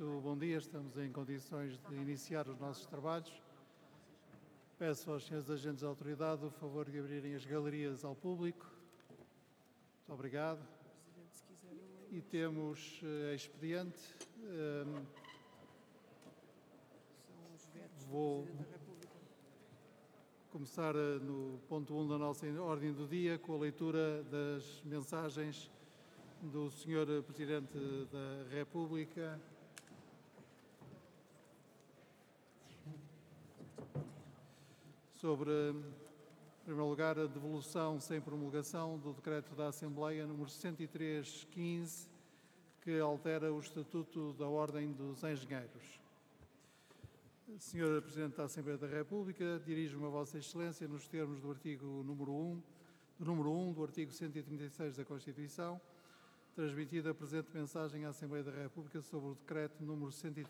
Muito bom dia, estamos em condições de iniciar os nossos trabalhos. Peço aos senhores agentes da autoridade o favor de abrirem as galerias ao público. Muito obrigado. E temos expediente. Vou começar no ponto 1 da nossa ordem do dia com a leitura das mensagens do Sr. Presidente da República sobre, em primeiro lugar, a devolução sem promulgação do Decreto da Assembleia número 103/15, que altera o Estatuto da Ordem dos Engenheiros. Sr. Presidente da Assembleia da República, dirijo-me a Vossa Excelência nos termos do artigo número 1 do artigo 136 da Constituição, transmitida a presente mensagem à Assembleia da República sobre o Decreto número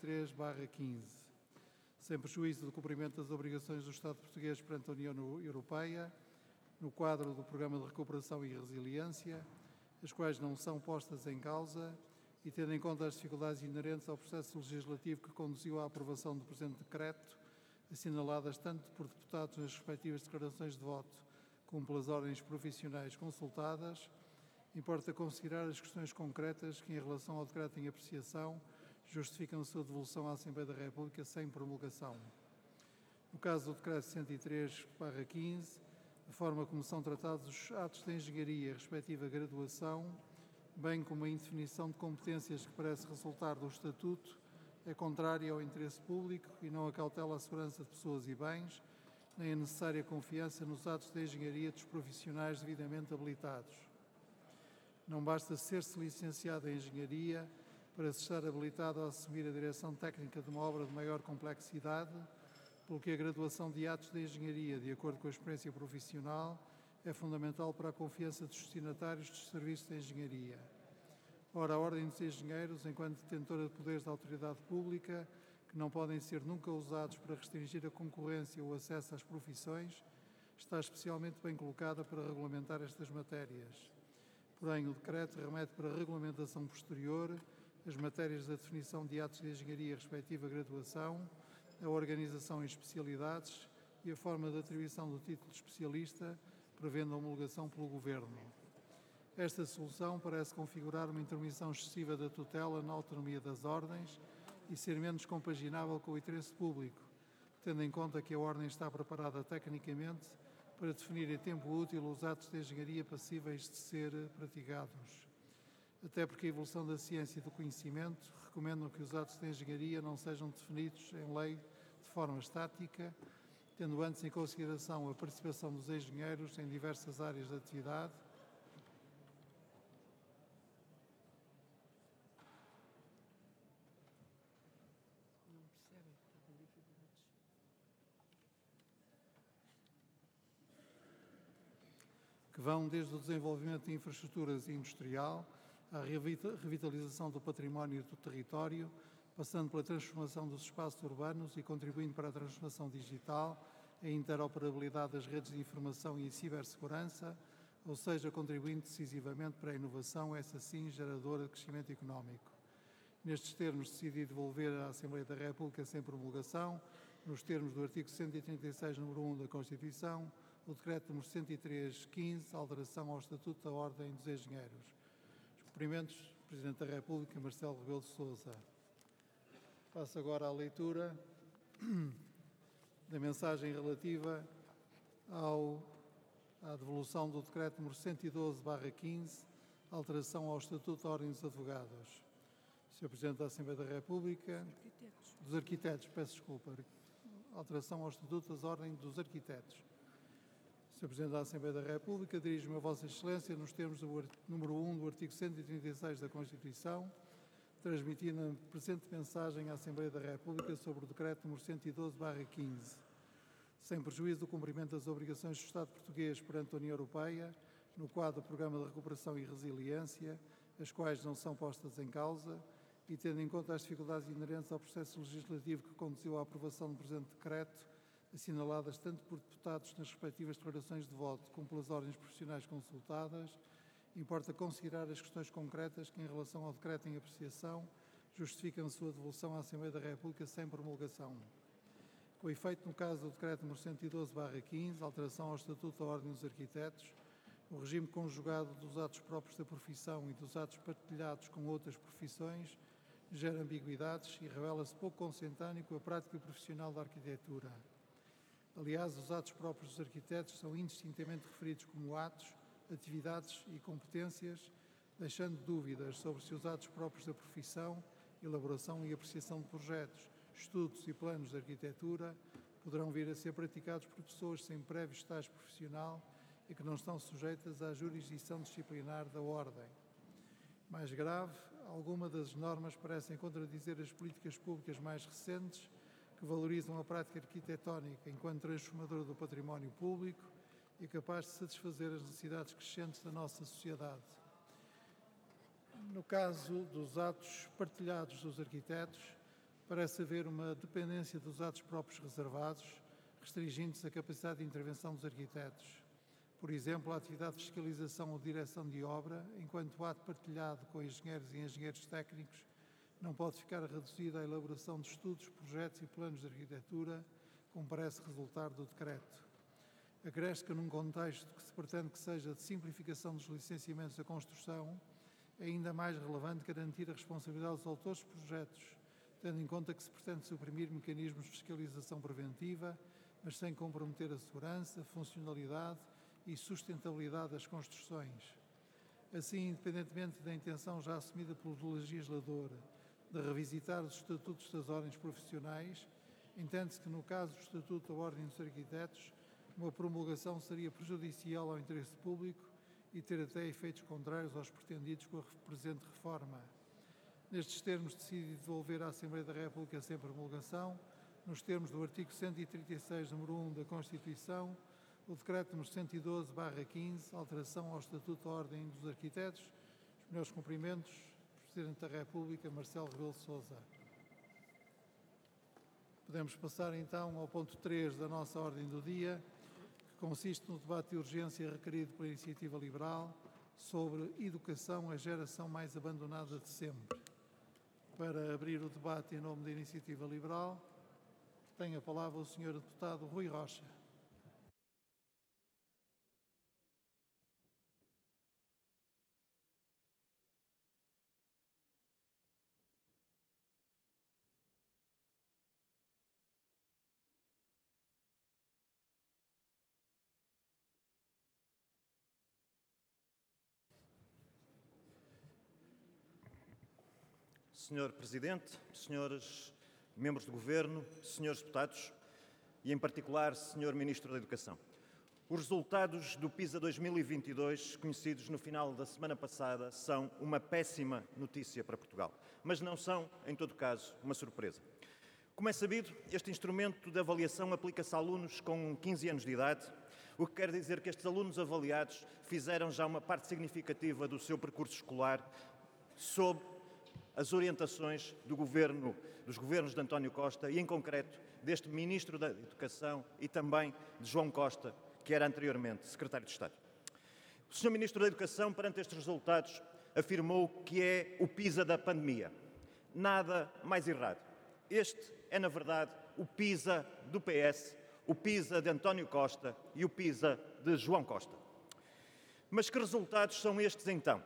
103/15. Sem prejuízo do cumprimento das obrigações do Estado português perante a União Europeia, no quadro do Programa de Recuperação e Resiliência, as quais não são postas em causa, e tendo em conta as dificuldades inerentes ao processo legislativo que conduziu à aprovação do presente decreto, assinaladas tanto por deputados nas respectivas declarações de voto, como pelas ordens profissionais consultadas, importa considerar as questões concretas que, em relação ao decreto em apreciação, justificam a sua devolução à Assembleia da República sem promulgação. No caso do decreto 103/15, a forma como são tratados os atos de engenharia e a respectiva graduação, bem como a indefinição de competências que parece resultar do Estatuto, é contrária ao interesse público e não acautela a segurança de pessoas e bens, nem a necessária confiança nos atos de engenharia dos profissionais devidamente habilitados. Não basta ser-se licenciado em engenharia para se estar habilitado a assumir a direção técnica de uma obra de maior complexidade, pelo que a graduação de atos de engenharia, de acordo com a experiência profissional, é fundamental para a confiança dos destinatários dos serviços de engenharia. Ora, a Ordem dos Engenheiros, enquanto detentora de poderes da autoridade pública, que não podem ser nunca usados para restringir a concorrência ou o acesso às profissões, está especialmente bem colocada para regulamentar estas matérias. Porém, o decreto remete para regulamentação posterior as matérias da definição de atos de engenharia e respectiva graduação, a organização em especialidades e a forma de atribuição do título de especialista, prevendo a homologação pelo Governo. Esta solução parece configurar uma intermissão excessiva da tutela na autonomia das ordens e ser menos compaginável com o interesse público, tendo em conta que a ordem está preparada tecnicamente para definir em tempo útil os atos de engenharia passíveis de ser praticados. Até porque a evolução da ciência e do conhecimento recomendam que os atos de engenharia não sejam definidos em lei de forma estática, tendo antes em consideração a participação dos engenheiros em diversas áreas de atividade, que vão desde o desenvolvimento de infraestruturas industrial à revitalização do património do território, passando pela transformação dos espaços urbanos e contribuindo para a transformação digital, a interoperabilidade das redes de informação e a cibersegurança, ou seja, contribuindo decisivamente para a inovação, essa sim geradora de crescimento económico. Nestes termos, decidi devolver à Assembleia da República sem promulgação, nos termos do artigo 136, número 1 da Constituição, o Decreto número 103/15, alteração ao Estatuto da Ordem dos Engenheiros. Os cumprimentos, Presidente da República, Marcelo Rebelo de Sousa. Passo agora à leitura da mensagem relativa à devolução do Decreto número 112/15, alteração ao Estatuto da Ordem dos Advogados. Sr. Presidente da Assembleia da República, dos Arquitetos, peço desculpa, alteração ao Estatuto das Ordens dos Arquitetos. Sr. Presidente da Assembleia da República, dirijo-me a Vossa Excelência nos termos do número 1 do artigo 136 da Constituição, transmitindo a presente mensagem à Assembleia da República sobre o Decreto número 112/15. Sem prejuízo do cumprimento das obrigações do Estado português perante a União Europeia, no quadro do Programa de Recuperação e Resiliência, as quais não são postas em causa, e tendo em conta as dificuldades inerentes ao processo legislativo que conduziu à aprovação do presente decreto, assinaladas tanto por deputados nas respectivas declarações de voto como pelas ordens profissionais consultadas, importa considerar as questões concretas que, em relação ao decreto em apreciação, justificam sua devolução à Assembleia da República sem promulgação. Com efeito, no caso do Decreto nº 112/15, alteração ao Estatuto da Ordem dos Arquitetos, o regime conjugado dos atos próprios da profissão e dos atos partilhados com outras profissões gera ambiguidades e revela-se pouco consentâneo com a prática profissional da arquitetura. Aliás, os atos próprios dos arquitetos são indistintamente referidos como atos, atividades e competências, deixando dúvidas sobre se os atos próprios da profissão, elaboração e apreciação de projetos, estudos e planos de arquitetura poderão vir a ser praticados por pessoas sem prévio estágio profissional e que não estão sujeitas à jurisdição disciplinar da Ordem. Mais grave, algumas das normas parecem contradizer as políticas públicas mais recentes que valorizam a prática arquitetónica enquanto transformadora do património público e capaz de satisfazer as necessidades crescentes da nossa sociedade. No caso dos atos partilhados dos arquitetos, parece haver uma dependência dos atos próprios reservados, restringindo-se a capacidade de intervenção dos arquitetos. Por exemplo, a atividade de fiscalização ou direção de obra, enquanto o ato partilhado com engenheiros e engenheiros técnicos, não pode ficar reduzida à elaboração de estudos, projetos e planos de arquitetura, como parece resultar do decreto. Acresce que, num contexto que se pretende que seja de simplificação dos licenciamentos da construção, é ainda mais relevante garantir a responsabilidade dos autores de projetos, tendo em conta que se pretende suprimir mecanismos de fiscalização preventiva, mas sem comprometer a segurança, funcionalidade e sustentabilidade das construções. Assim, independentemente da intenção já assumida pelo legislador de revisitar os estatutos das ordens profissionais, entende-se que, no caso do Estatuto da Ordem dos Arquitetos, uma promulgação seria prejudicial ao interesse público e ter até efeitos contrários aos pretendidos com a presente reforma. Nestes termos, decide devolver à Assembleia da República sem promulgação, nos termos do artigo 136, número 1 da Constituição, o Decreto nº 112/15, alteração ao Estatuto da Ordem dos Arquitetos. Os meus cumprimentos, Presidente da República, Marcelo Rebelo de Sousa. Podemos passar então ao ponto 3 da nossa ordem do dia, que consiste no debate de urgência requerido pela Iniciativa Liberal sobre educação, a geração mais abandonada de sempre. Para abrir o debate em nome da Iniciativa Liberal, tem a palavra o Sr. Deputado Rui Rocha. Senhor Presidente, senhores membros do Governo, senhores deputados e, em particular, senhor Ministro da Educação. Os resultados do PISA 2022, conhecidos no final da semana passada, são uma péssima notícia para Portugal, mas não são, em todo caso, uma surpresa. Como é sabido, este instrumento de avaliação aplica-se a alunos com 15 anos de idade, o que quer dizer que estes alunos avaliados fizeram já uma parte significativa do seu percurso escolar sob as orientações dos governos de António Costa e, em concreto, deste Ministro da Educação e também de João Costa, que era anteriormente Secretário de Estado. O Sr. Ministro da Educação, perante estes resultados, afirmou que é o PISA da pandemia. Nada mais errado. Este é, na verdade, o PISA do PS, o PISA de António Costa e o PISA de João Costa. Mas que resultados são estes, então?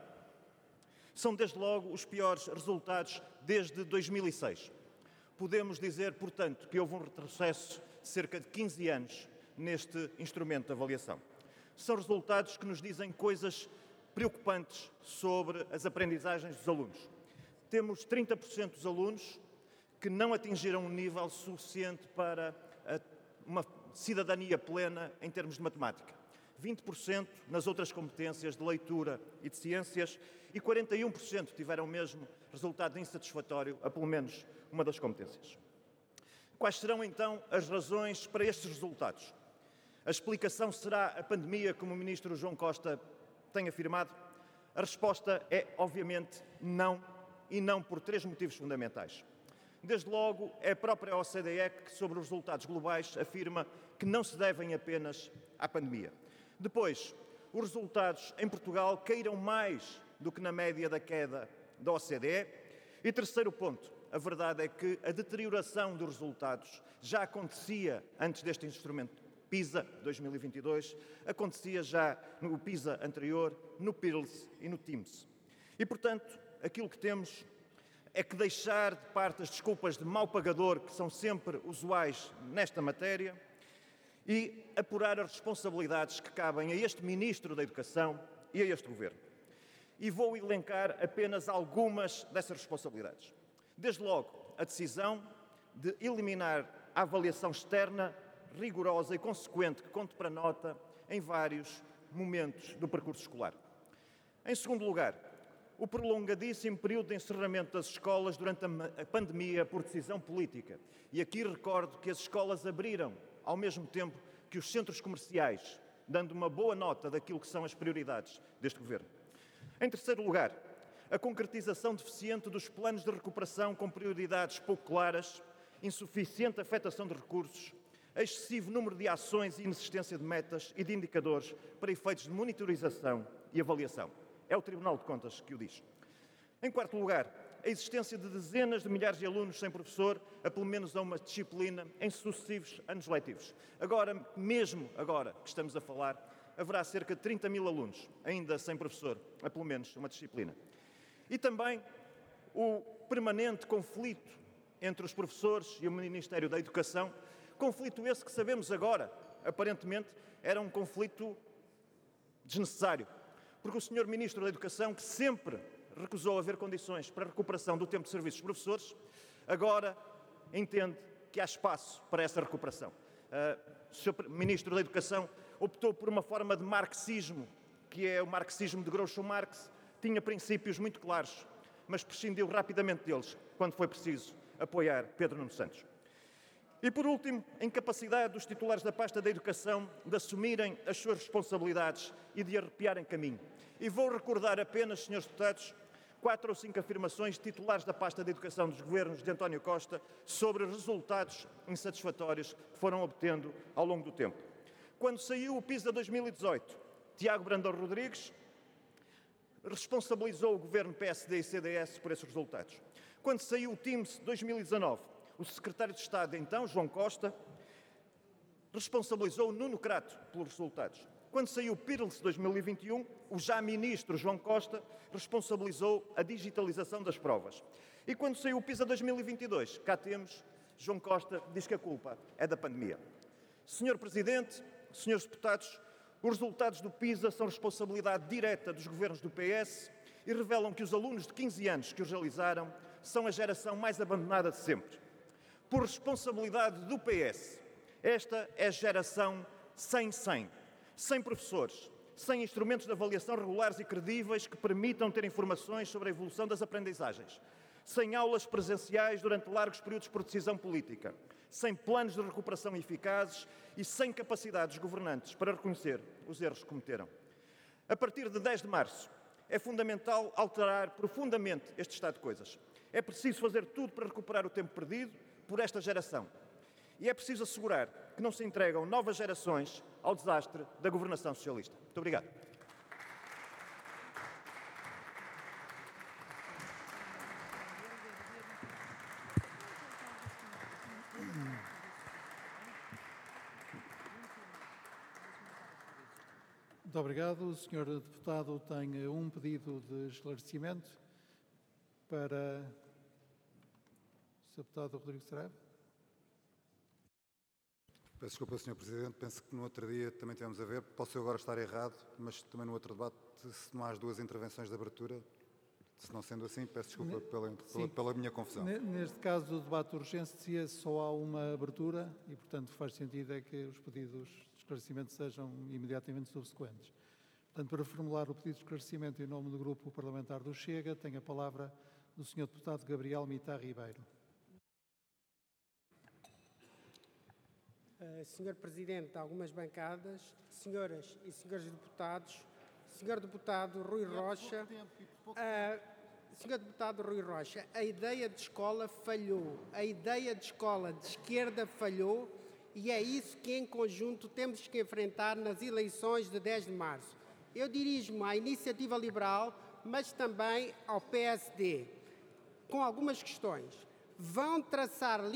São, desde logo, os piores resultados desde 2006. Podemos dizer, portanto, que houve um retrocesso de cerca de 15 anos neste instrumento de avaliação. São resultados que nos dizem coisas preocupantes sobre as aprendizagens dos alunos. Temos 30% dos alunos que não atingiram um nível suficiente para uma cidadania plena em termos de matemática. 20% nas outras competências de leitura e de ciências e 41% tiveram mesmo resultado insatisfatório a pelo menos uma das competências. Quais serão então as razões para estes resultados? A explicação será a pandemia, como o Ministro João Costa tem afirmado? A resposta é, obviamente, não, e não por 3 motivos fundamentais. Desde logo, é a própria OCDE que, sobre os resultados globais, afirma que não se devem apenas à pandemia. Depois, os resultados em Portugal caíram mais do que na média da queda da OCDE E terceiro ponto, a verdade é que a deterioração dos resultados já acontecia antes deste instrumento PISA 2022, acontecia já no PISA anterior, no PIRLS e no TIMSS. E, portanto, aquilo que temos é que deixar de parte as desculpas de mau pagador, que são sempre usuais nesta matéria, e apurar as responsabilidades que cabem a este Ministro da Educação e a este Governo. E vou elencar apenas algumas dessas responsabilidades. Desde logo, a decisão de eliminar a avaliação externa rigorosa e consequente que conte para nota em vários momentos do percurso escolar. Em segundo lugar, o prolongadíssimo período de encerramento das escolas durante a pandemia por decisão política. E aqui recordo que as escolas abriram ao mesmo tempo que os centros comerciais, dando uma boa nota daquilo que são as prioridades deste Governo. Em terceiro lugar, a concretização deficiente dos planos de recuperação com prioridades pouco claras, insuficiente afetação de recursos, excessivo número de ações e inexistência de metas e de indicadores para efeitos de monitorização e avaliação. É o Tribunal de Contas que o diz. Em quarto lugar, a existência de dezenas de milhares de alunos sem professor, a pelo menos a uma disciplina, em sucessivos anos letivos. Agora, mesmo agora que estamos a falar, haverá cerca de 30 mil alunos ainda sem professor, a pelo menos uma disciplina. E também o permanente conflito entre os professores e o Ministério da Educação, conflito esse que sabemos agora, aparentemente, era um conflito desnecessário, porque o Sr. Ministro da Educação, que sempre recusou haver condições para a recuperação do tempo de serviço dos professores, agora entende que há espaço para essa recuperação. O Sr. Ministro da Educação optou por uma forma de marxismo, que é o marxismo de Groucho Marx, tinha princípios muito claros, mas prescindiu rapidamente deles quando foi preciso apoiar Pedro Nuno Santos. E, por último, a incapacidade dos titulares da pasta da Educação de assumirem as suas responsabilidades e de arrepiarem caminho. E vou recordar apenas, senhores deputados, 4 ou 5 afirmações de titulares da pasta da Educação dos governos de António Costa sobre os resultados insatisfatórios que foram obtendo ao longo do tempo. Quando saiu o PISA 2018, Tiago Brandão Rodrigues responsabilizou o governo PSD e CDS por esses resultados. Quando saiu o TIMSS 2019, o secretário de Estado, então, João Costa, responsabilizou Nuno Crato pelos resultados. Quando saiu o PIRLS 2021, o já ministro João Costa responsabilizou a digitalização das provas. E quando saiu o PISA 2022, cá temos, João Costa diz que a culpa é da pandemia. Senhor Presidente, senhores deputados, os resultados do PISA são responsabilidade direta dos governos do PS e revelam que os alunos de 15 anos que os realizaram são a geração mais abandonada de sempre. Por responsabilidade do PS, esta é a geração sem professores, sem instrumentos de avaliação regulares e credíveis que permitam ter informações sobre a evolução das aprendizagens, sem aulas presenciais durante largos períodos por decisão política, sem planos de recuperação eficazes e sem capacidade dos governantes para reconhecer os erros que cometeram. A partir de 10 de março, é fundamental alterar profundamente este estado de coisas. É preciso fazer tudo para recuperar o tempo perdido por esta geração. E é preciso assegurar que não se entregam novas gerações ao desastre da governação socialista. Muito obrigado. Muito obrigado. O Sr. Deputado tem um pedido de esclarecimento para o Sr. Deputado Rodrigo Saraiva. Peço desculpa, Sr. Presidente, penso que no outro dia também tivemos a ver, posso eu agora estar errado, mas também no outro debate, se não há as duas intervenções de abertura, se não sendo assim, peço desculpa pela minha confusão. Neste caso do debate de urgência só há uma abertura e, portanto, faz sentido é que os pedidos de esclarecimento sejam imediatamente subsequentes. Portanto, para formular o pedido de esclarecimento em nome do Grupo Parlamentar do Chega, tem a palavra o Sr. Deputado Gabriel Mitar Ribeiro. Senhor Presidente de algumas bancadas, senhoras e senhores deputados, Senhor Deputado Rui Rocha, Senhor Deputado Rui Rocha, a ideia de escola falhou, a ideia de escola de esquerda falhou e é isso que em conjunto temos que enfrentar nas eleições de 10 de março. Eu dirijo-me à Iniciativa Liberal, mas também ao PSD. com algumas questões. Vão traçar